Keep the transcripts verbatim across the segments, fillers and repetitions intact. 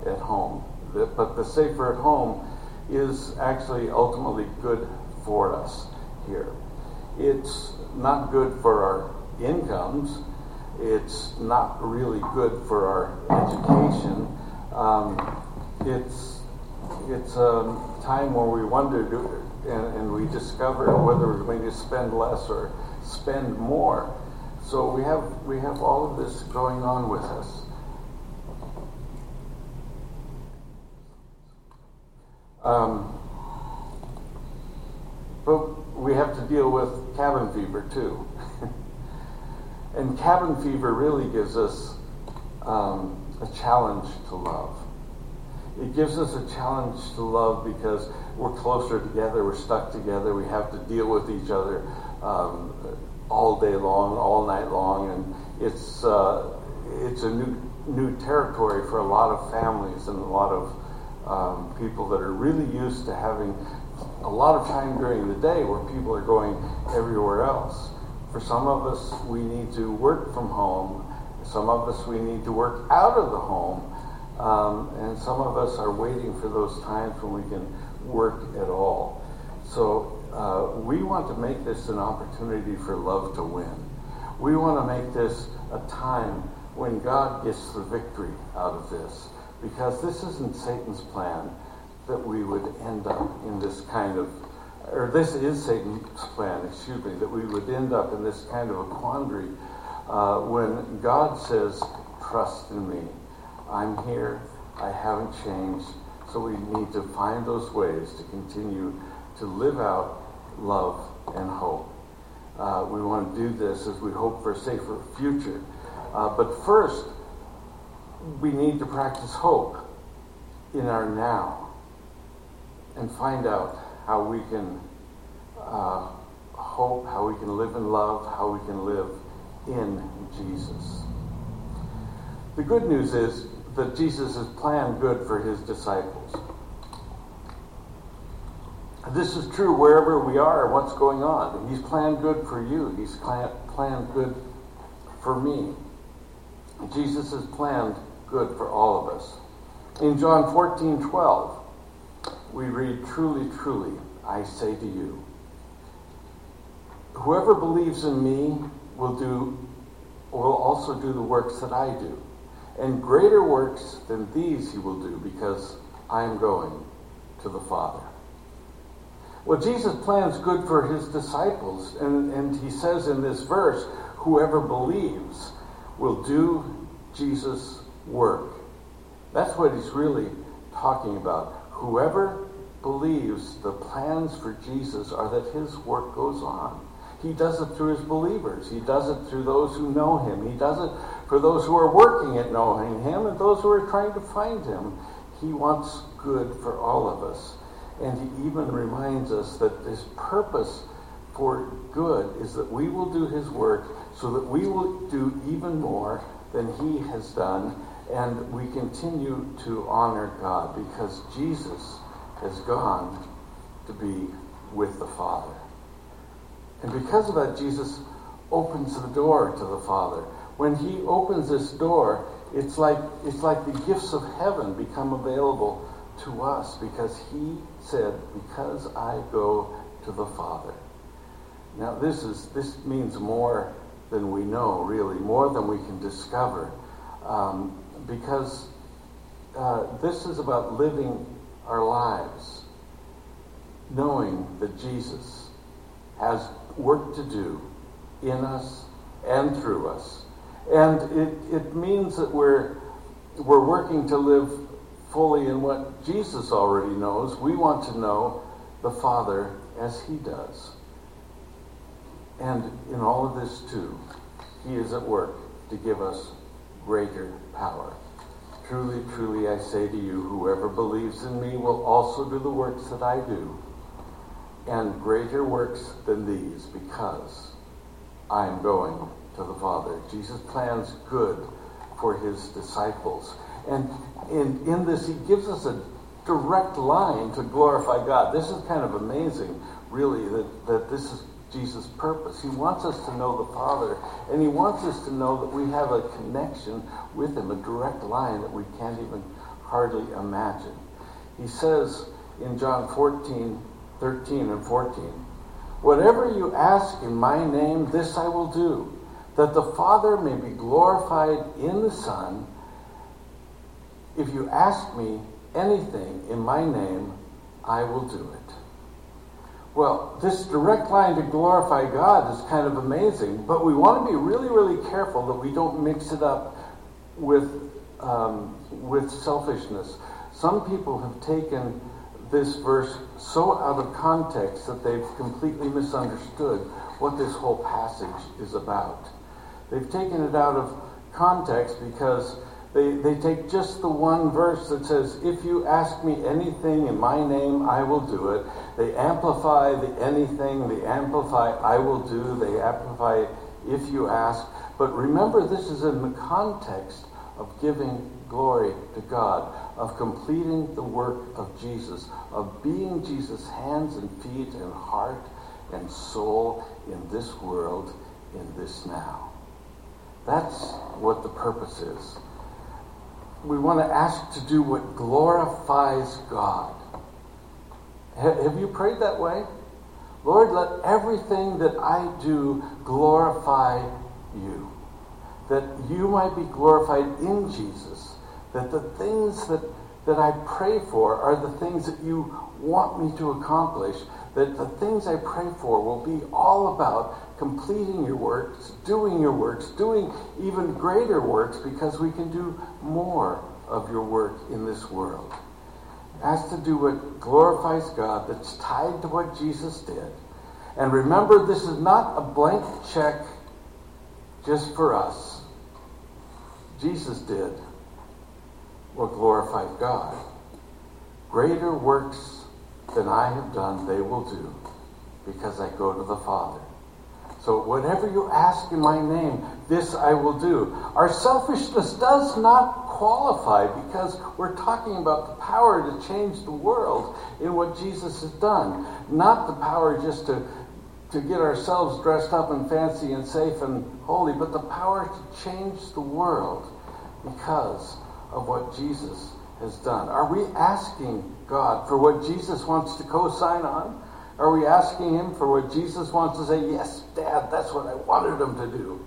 at home. The, but the safer at home is actually ultimately good for us here. It's not good for our incomes. It's not really good for our education. Um, it's it's a time where we wonder do, and, and we discover whether we're going to spend less or spend more. So we have we have all of this going on with us. Um, but we have to deal with cabin fever too. And cabin fever really gives us um, a challenge to love. It gives us a challenge to love because we're closer together, we're stuck together, we have to deal with each other um, all day long, all night long, and it's uh, it's a new new territory for a lot of families and a lot of um, people that are really used to having a lot of time during the day where people are going everywhere else. For some of us, we need to work from home. Some of us, we need to work out of the home. Um, and some of us are waiting for those times when we can work at all. So uh, we want to make this an opportunity for love to win. We want to make this a time when God gets the victory out of this. Because this isn't Satan's plan that we would end up in this kind of or this is Satan's plan, excuse me, that we would end up in this kind of a quandary uh, when God says, trust in me. I'm here. I haven't changed. So we need to find those ways to continue to live out love and hope. Uh, we want to do this as we hope for a safer future. Uh, but first, we need to practice hope in our now and find out how we can uh, hope, how we can live in love, how we can live in Jesus. The good news is that Jesus has planned good for his disciples. This is true wherever we are, what's going on. He's planned good for you. He's planned good for me. Jesus has planned good for all of us. In John fourteen twelve, we read, truly, truly, I say to you, whoever believes in me will do, will also do the works that I do. And greater works than these he will do, because I am going to the Father. Well, Jesus plans good for his disciples, and, and he says in this verse, whoever believes will do Jesus' work. That's what he's really talking about. Whoever believes the plans for Jesus are that his work goes on. He does it through his believers. He does it through those who know him. He does it for those who are working at knowing him and those who are trying to find him. He wants good for all of us. And he even reminds us that his purpose for good is that we will do his work so that we will do even more than he has done. And we continue to honor God because Jesus has gone to be with the Father. And because of that, Jesus opens the door to the Father. When he opens this door, it's like it's like the gifts of heaven become available to us because he said, because I go to the Father. Now this is this means more than we know, really, more than we can discover. Um, because uh, this is about living our lives knowing that Jesus has work to do in us and through us. And it, it means that we're we're working to live fully in what Jesus already knows. We want to know the Father as he does. And in all of this too, he is at work to give us greater power. Truly, truly, I say to you, whoever believes in me will also do the works that I do, and greater works than these, because I am going to the Father. Jesus plans good for his disciples. And in, in this, he gives us a direct line to glorify God. This is kind of amazing, really, that, that this is Jesus' purpose. He wants us to know the Father, and he wants us to know that we have a connection with him, a direct line that we can't even hardly imagine. He says in John fourteen, thirteen and fourteen, "Whatever you ask in my name, this I will do, that the Father may be glorified in the Son. If you ask me anything in my name, I will do it." Well, this direct line to glorify God is kind of amazing, but we want to be really, really careful that we don't mix it up with um, with selfishness. Some people have taken this verse so out of context that they've completely misunderstood what this whole passage is about. They've taken it out of context because they, they take just the one verse that says, "If you ask me anything in my name, I will do it." They amplify the anything, they amplify "I will do," they amplify "if you ask." But remember, this is in the context of giving glory to God, of completing the work of Jesus, of being Jesus' hands and feet and heart and soul in this world, in this now. That's what the purpose is. We want to ask to do what glorifies God. Have you prayed that way? Lord, let everything that I do glorify you. That you might be glorified in Jesus. That the things that, that I pray for are the things that you want me to accomplish. That the things I pray for will be all about completing your works, doing your works, doing even greater works, because we can do more of your work in this world. Ask to do what glorifies God, that's tied to what Jesus did. And remember, this is not a blank check just for us. Jesus did what glorified God. Greater works than I have done, they will do, because I go to the Father. So whatever you ask in my name, this I will do. Our selfishness does not qualify, because we're talking about the power to change the world in what Jesus has done. Not the power just to, to get ourselves dressed up and fancy and safe and holy, but the power to change the world because of what Jesus has done. Are we asking God for what Jesus wants to co-sign on? Are we asking him for what Jesus wants to say, "Yes, Dad, that's what I wanted him to do"?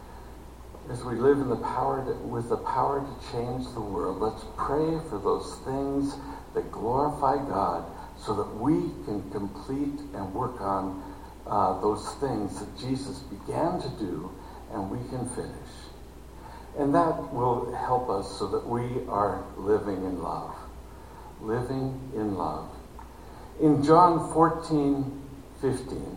As we live in the power to, with the power to change the world, let's pray for those things that glorify God, so that we can complete and work on uh, those things that Jesus began to do, and we can finish. And that will help us so that we are living in love. Living in love. In John fourteen fifteen,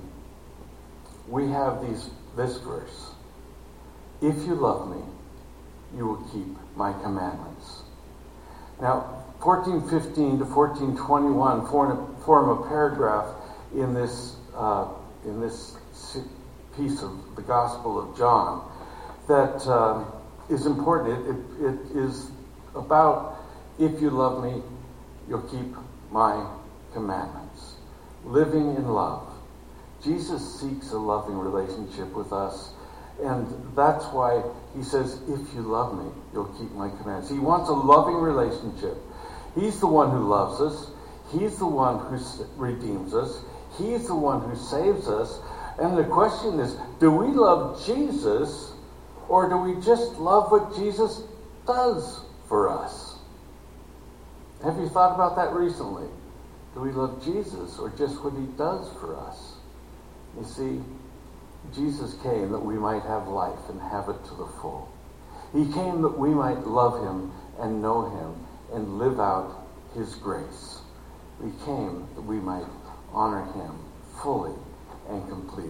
we have these this verse. "If you love me, you will keep my commandments." Now, fourteen fifteen to fourteen twenty-one form, form a paragraph in this uh, in this piece of the Gospel of John that uh, is important. It, it, it is about, if you love me, you'll keep my commandments. Living in love. Jesus seeks a loving relationship with us, and that's why he says, "If you love me, you'll keep my commandments." He wants a loving relationship. He's the one who loves us. He's the one who redeems us. He's the one who saves us. And the question is, do we love Jesus, or do we just love what Jesus does for us? Have you thought about that recently? Do we love Jesus, or just what he does for us? You see, Jesus came that we might have life and have it to the full. He came that we might love him and know him and live out his grace. He came that we might honor him fully and completely.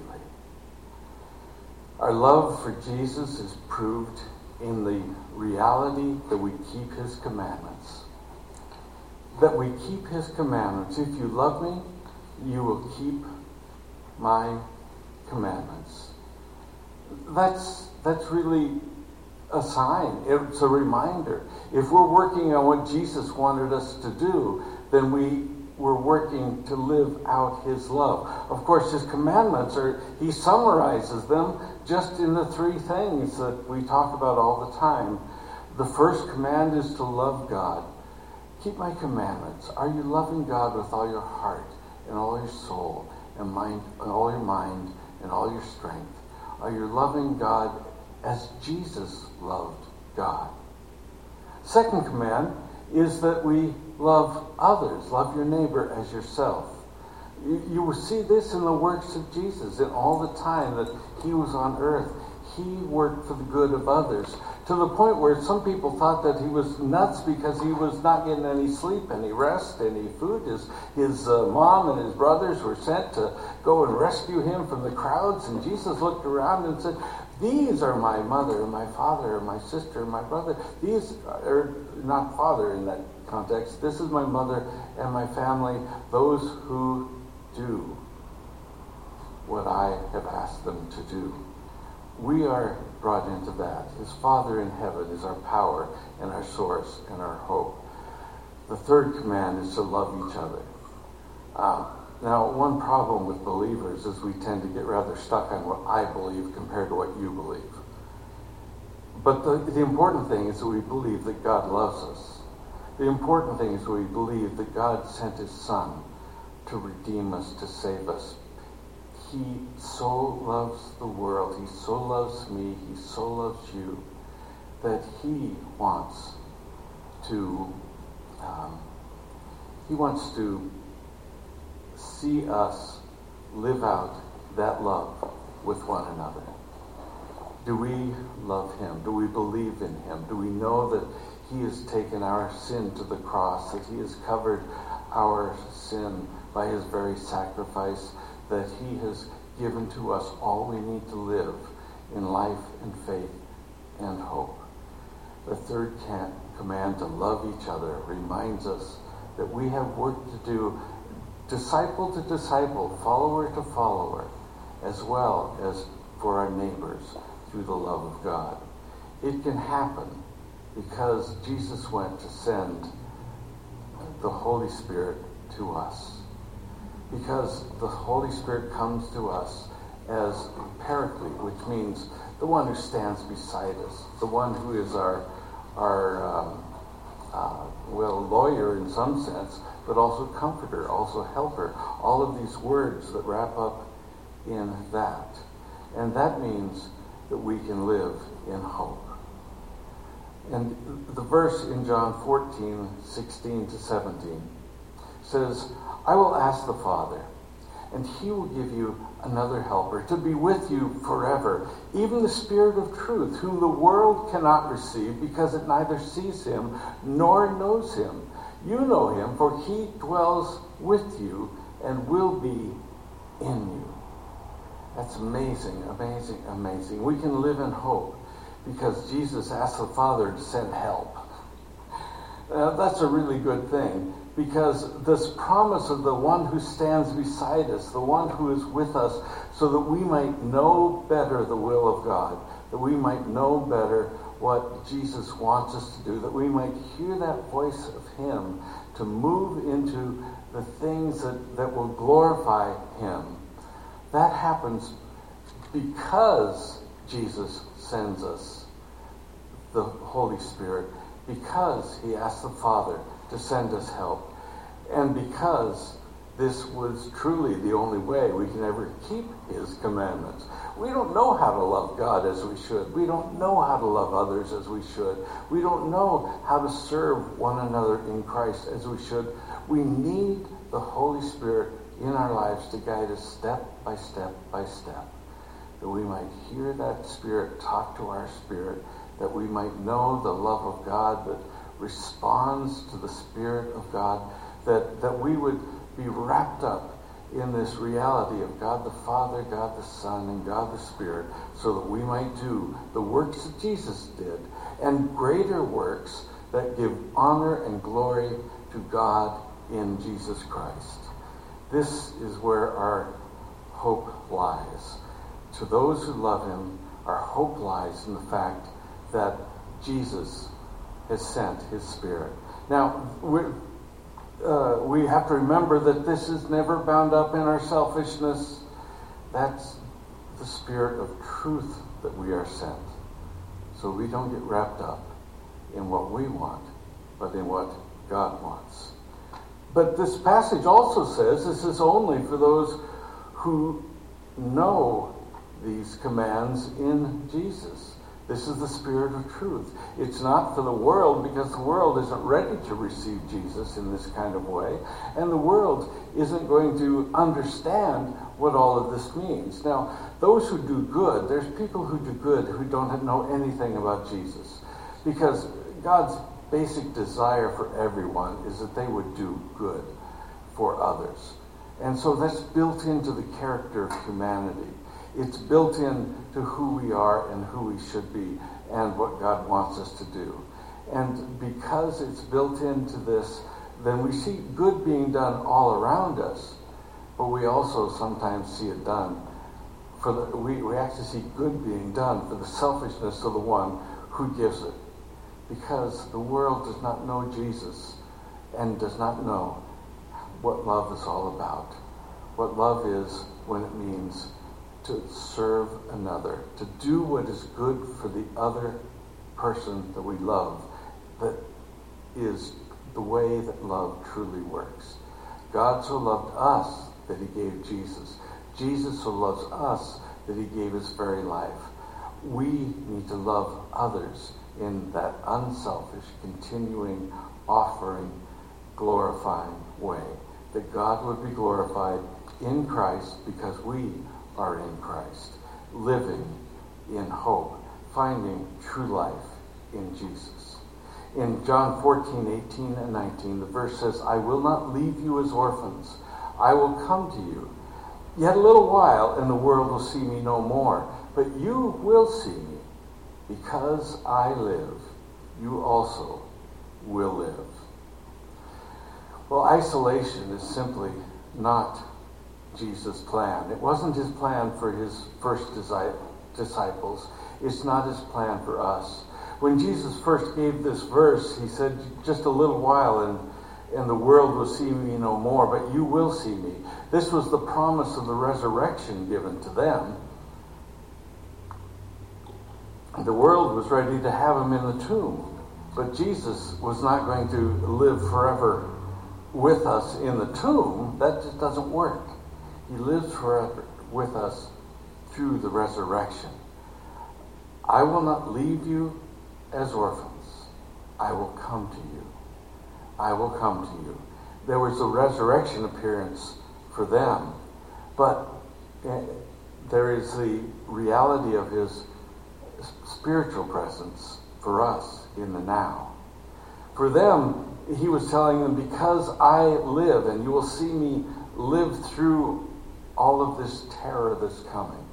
Our love for Jesus is proved in the reality that we keep his commandments. That we keep his commandments. If you love me, you will keep my commandments. That's that's really a sign. It's a reminder. If we're working on what Jesus wanted us to do, then we we're working to live out his love. Of course, his commandments are, he summarizes them just in the three things that we talk about all the time. The first command is to love God. Keep my commandments. Are you loving God with all your heart and all your soul and mind and all your mind and all your strength? Are you loving God as Jesus loved God? Second command is that we love others. Love your neighbor as yourself. You, you will see this in the works of Jesus. In all the time that he was on earth, he worked for the good of others, to the point where some people thought that he was nuts because he was not getting any sleep, any rest, any food. His, his uh, mom and his brothers were sent to go and rescue him from the crowds, and Jesus looked around and said, these are my mother and my father and my sister and my brother. These are not father in that context. This is my mother and my family, those who do what I have asked them to do. We are brought into that. His Father in heaven is our power and our source and our hope. The third command is to love each other. Uh, now, one problem with believers is we tend to get rather stuck on what I believe compared to what you believe. But the, the important thing is that we believe that God loves us. The important thing is that we believe that God sent his Son to redeem us, to save us. He so loves the world, he so loves me, he so loves you, that he wants to, um, he wants to see us live out that love with one another. Do we love him? Do we believe in him? Do we know that he has taken our sin to the cross, that he has covered our sin by his very sacrifice, that he has given to us all we need to live in life and faith and hope? The third can- command to love each other reminds us that we have work to do, disciple to disciple, follower to follower, as well as for our neighbors through the love of God. It can happen because Jesus went to send the Holy Spirit to us. Because the Holy Spirit comes to us as Paraclete, which means the one who stands beside us, the one who is our, our um, uh, well, lawyer in some sense, but also comforter, also helper. All of these words that wrap up in that. And that means that we can live in hope. And the verse in John fourteen, sixteen to seventeen says, I will ask the Father, and he will give you another helper to be with you forever, even the Spirit of truth, whom the world cannot receive because it neither sees him nor knows him. You know him, for he dwells with you and will be in you. That's amazing, amazing, amazing. We can live in hope because Jesus asked the Father to send help. Uh, that's a really good thing, because this promise of the one who stands beside us, the one who is with us, so that we might know better the will of God, that we might know better what Jesus wants us to do, that we might hear that voice of him to move into the things that, that will glorify him. That happens because Jesus sends us the Holy Spirit, because he asked the Father to send us help, and because this was truly the only way we can ever keep his commandments. We don't know how to love God as we should. We don't know how to love others as we should. We don't know how to serve one another in Christ as we should. We need the Holy Spirit in our lives to guide us step by step by step, that we might hear that Spirit talk to our spirit, that we might know the love of God that responds to the Spirit of God, that, that we would be wrapped up in this reality of God the Father, God the Son, and God the Spirit, so that we might do the works that Jesus did, and greater works that give honor and glory to God in Jesus Christ. This is where our hope lies. To those who love him, our hope lies in the fact that Jesus has sent his Spirit. Now, we're, uh, we have to remember that this is never bound up in our selfishness. That's the Spirit of truth that we are sent. So we don't get wrapped up in what we want, but in what God wants. But this passage also says this is only for those who know these commands in Jesus. This is the Spirit of truth. It's not for the world, because the world isn't ready to receive Jesus in this kind of way, and the world isn't going to understand what all of this means. Now, those who do good, there's people who do good who don't know anything about Jesus, because God's basic desire for everyone is that they would do good for others. And so that's built into the character of humanity. It's built into who we are and who we should be and what God wants us to do. And because it's built into this, then we see good being done all around us, but we also sometimes see it done for the, we, we actually see good being done for the selfishness of the one who gives it. Because the world does not know Jesus and does not know what love is all about. What love is when it means to serve another, to do what is good for the other person that we love. That is the way that love truly works. God so loved us that he gave Jesus. Jesus so loves us that he gave his very life. We need to love others in that unselfish, continuing, offering, glorifying way. That God would be glorified in Christ because we are in Christ, living in hope, finding true life in Jesus. In John fourteen, eighteen, and nineteen, the verse says, I will not leave you as orphans. I will come to you. Yet a little while, and the world will see me no more. But you will see me. Because I live, you also will live. Well, isolation is simply not Jesus' plan. It wasn't his plan for his first disciples. It's not his plan for us. When Jesus first gave this verse, he said, just a little while and, and the world will see me no more, but you will see me. This was the promise of the resurrection given to them. The world was ready to have him in the tomb, but Jesus was not going to live forever with us in the tomb. That just doesn't work. He lives forever with us through the resurrection. I will not leave you as orphans. I will come to you. I will come to you. There was a resurrection appearance for them, but there is the reality of his spiritual presence for us in the now. For them, he was telling them, because I live, and you will see me live through all of this terror that's coming.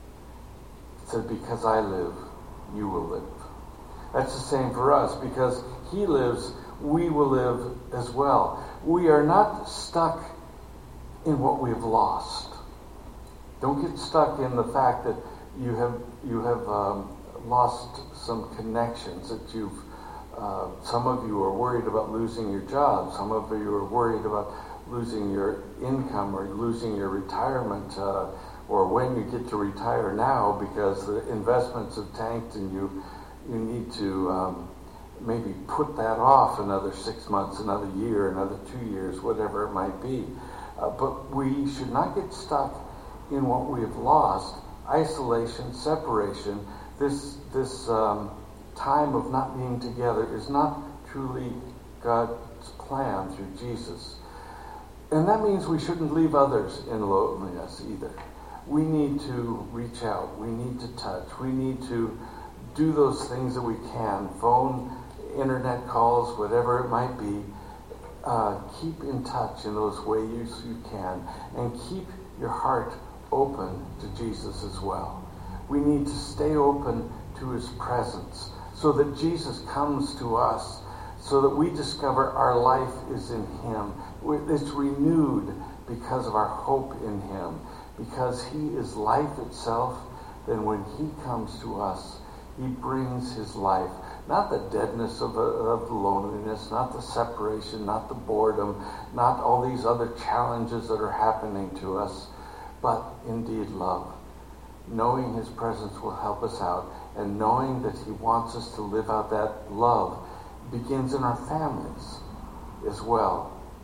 He said, because I live, you will live. That's the same for us. Because he lives, we will live as well. We are not stuck in what we've lost. Don't get stuck in the fact that you have you have um, lost some connections, that you've uh, some of you are worried about losing your job. Some of you are worried about losing your income or losing your retirement, uh, or when you get to retire now because the investments have tanked and you you need to um, maybe put that off another six months, another year, another two years, whatever it might be. Uh, but we should not get stuck in what we have lost. Isolation, separation, this this um, time of not being together is not truly God's plan through Jesus. And that means we shouldn't leave others in loneliness either. We need to reach out. We need to touch. We need to do those things that we can. Phone, internet calls, whatever it might be. Uh, keep in touch in those ways you can. And keep your heart open to Jesus as well. We need to stay open to his presence so that Jesus comes to us, so that we discover our life is in him. It's renewed because of our hope in him. Because he is life itself, then when he comes to us, he brings his life. Not the deadness of, a, of the loneliness, not the separation, not the boredom, not all these other challenges that are happening to us, but indeed love. Knowing his presence will help us out, and knowing that he wants us to live out that love begins in our families as well.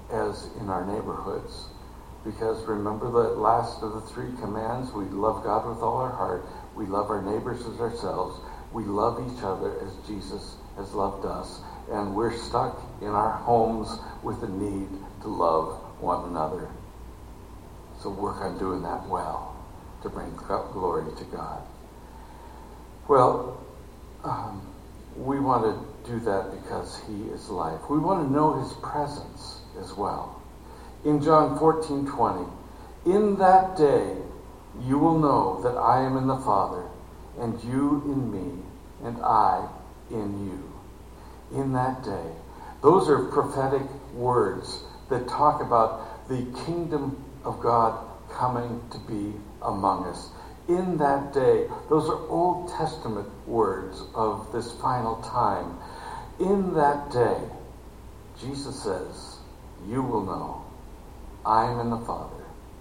as in our neighborhoods. Because remember the last of the three commands, we love God with all our heart, we love our neighbors as ourselves, we love each other as Jesus has loved us, and we're stuck in our homes with the need to love one another. So work on doing that well to bring glory to God. Well, um, we want to do that because he is life. We want to know his presence as well. In John fourteen twenty, in that day you will know that I am in the Father, and you in me, and I in you. In that day. Those are prophetic words that talk about the kingdom of God coming to be among us. In that day. Those are Old Testament words of this final time. In that day, Jesus says, you will know I am in the Father,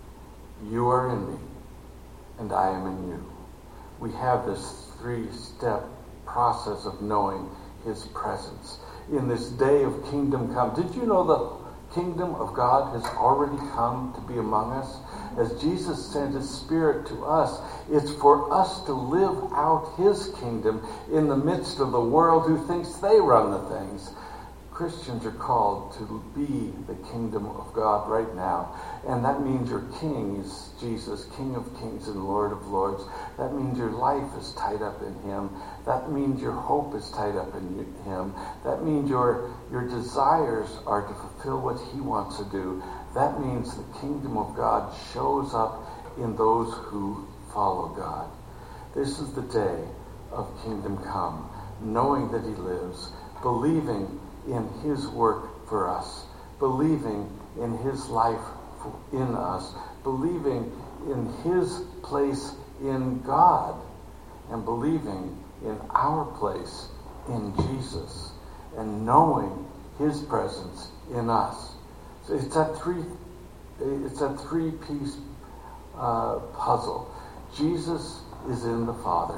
you are in me, and I am in you. We have this three-step process of knowing his presence. In this day of kingdom come, did you know the kingdom of God has already come to be among us? As Jesus sent his Spirit to us, it's for us to live out his kingdom in the midst of the world who thinks they run the things. Christians are called to be the kingdom of God right now. And that means your king is Jesus, King of kings and Lord of lords. That means your life is tied up in him. That means your hope is tied up in him. That means your, your desires are to fulfill what he wants to do. That means the kingdom of God shows up in those who follow God. This is the day of kingdom come, knowing that he lives, believing in his work for us, believing in his life in us, believing in his place in God, and believing in our place in Jesus, and knowing his presence in us. So it's that three, it's that three-piece uh, puzzle. Jesus is in the Father.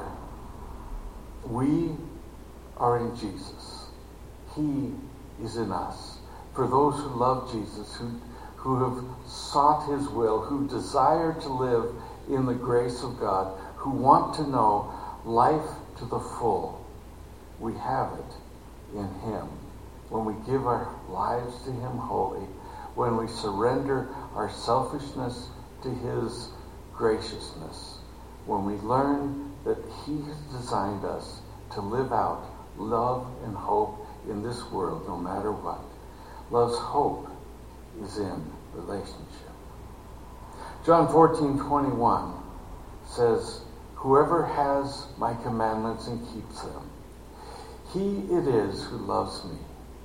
We are in Jesus. He is in us. For those who love Jesus, who, who have sought his will, who desire to live in the grace of God, who want to know life to the full, we have it in him. When we give our lives to him wholly, when we surrender our selfishness to his graciousness, when we learn that he has designed us to live out love and hope in this world, no matter what. Love's hope is in relationship. John fourteen twenty-one says, whoever has my commandments and keeps them, he it is who loves me.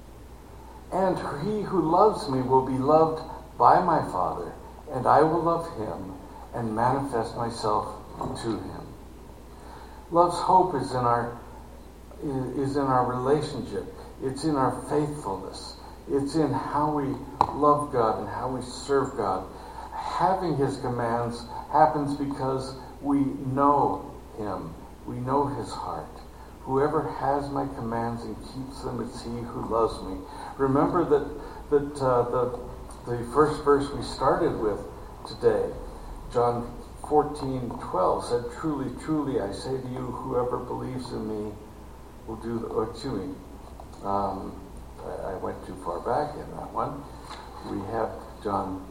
And he who loves me will be loved by my Father, and I will love him and manifest myself to him. Love's hope is in our is in our relationship. It's in our faithfulness. It's in how we love God and how we serve God. Having his commands happens because we know him. We know his heart. Whoever has my commands and keeps them, it's he who loves me. Remember that that uh, the the first verse we started with today, John fourteen twelve, said, "Truly, truly, I say to you, whoever believes in me will do the, or to me." Um, I, I went too far back in that one. We have John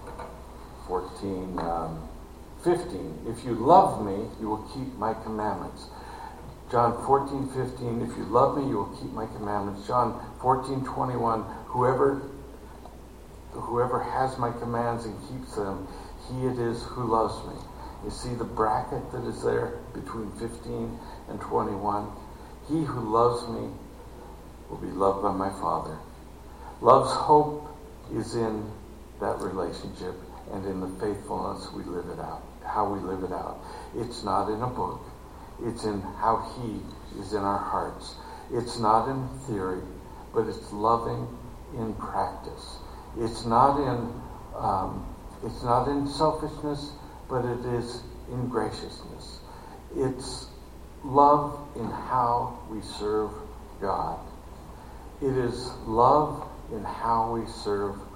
fourteen fifteen. If you love me, you will keep my commandments. John fourteen fifteen. If you love me, you will keep my commandments. John fourteen twenty-one. Whoever whoever has my commands and keeps them, he it is who loves me. You see the bracket that is there between fifteen and twenty-one. He who loves me will be loved by my Father. Love's hope is in that relationship and in the faithfulness we live it out, how we live it out. It's not in a book. It's in how he is in our hearts. It's not in theory, but it's loving in practice. It's not in um, it's not in selfishness, but it is in graciousness. It's love in how we serve God. It is love in how we serve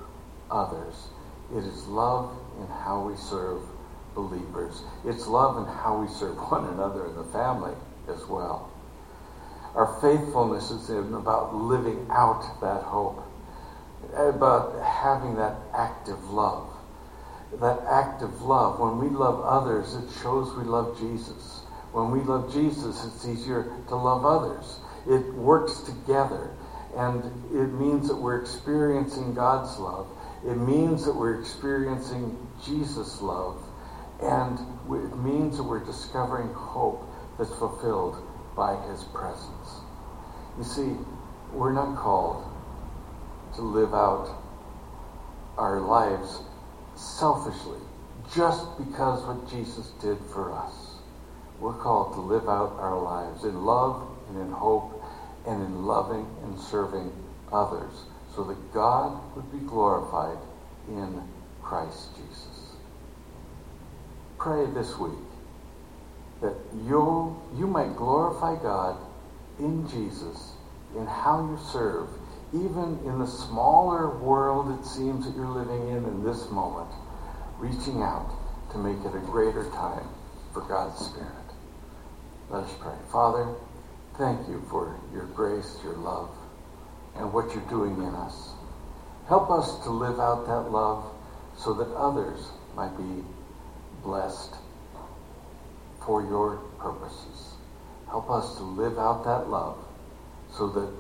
others. It is love in how we serve believers. It's love in how we serve one another in the family as well. Our faithfulness is in about living out that hope, about having that active love. That active love, when we love others, it shows we love Jesus. When we love Jesus, it's easier to love others. It works together, and it means that we're experiencing God's love. It means that we're experiencing Jesus' love, and it means that we're discovering hope that's fulfilled by his presence. You see, we're not called to live out our lives selfishly, just because what Jesus did for us. We're called to live out our lives in love and in hope and in loving and serving others so that God would be glorified in Christ Jesus. Pray this week that you you might glorify God in Jesus, in how you serve, even in the smaller world it seems that you're living in in this moment, reaching out to make it a greater time for God's Spirit. Let us pray. Father, thank you for your grace, your love, and what you're doing in us. Help us to live out that love so that others might be blessed for your purposes. Help us to live out that love so that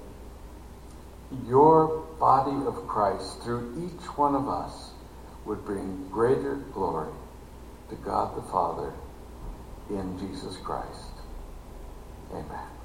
your body of Christ, through each one of us, would bring greater glory to God the Father in Jesus Christ. Amen.